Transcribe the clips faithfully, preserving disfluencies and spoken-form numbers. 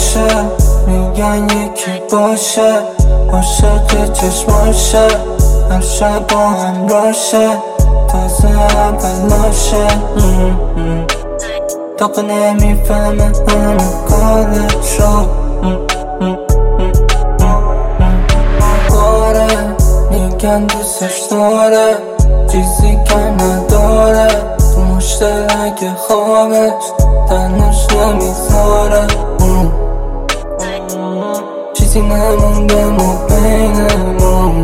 باشه، میگن یکی باشه، عاشق چشماشه، هر شب با هم راشه، تازه اولاشه. داغ نمیفهمه همه کارش رو. آره میگن دوستش داره، چیزی که نداره، تو مشترک خوابش تنش نمیذاره. چیزی نمونده ما بینمون.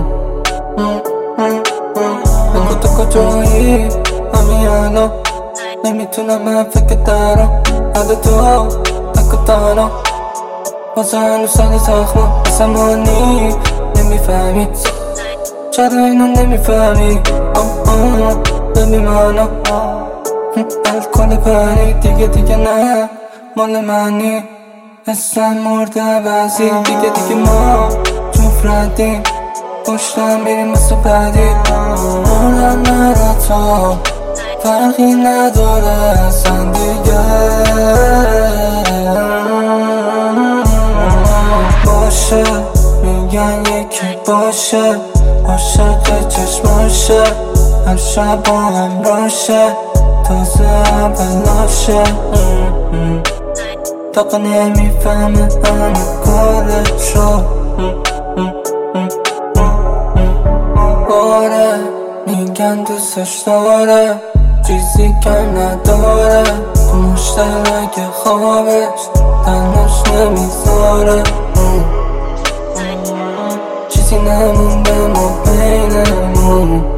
بگو تو کجایی همین الان، نمیتونم من فکر دارم حد تو نکو تنها، واسه هنوز سال زخمم آسمانی. نمیفهمی چرا اینو نمیفهمی، ببین منو الکل پری دیگه دیگه نه مال منی، حسن مرده بعضی دیگه دیگه ما جفردیم، پشتم بیریم مثل بدی. مردم نرا تو فرقی نداره اصلا دیگه. باشه میگن یکی باشه، عاشق چشماشه، هر شب با هم راشه، تازه اولاشه. داغ نمیفهمه همه کارش رو. آره میگن دوستش داره، چیزی که نداره، تو مشترک خوابش تنش نمیذاره. چیزی نمونده ما بینمون.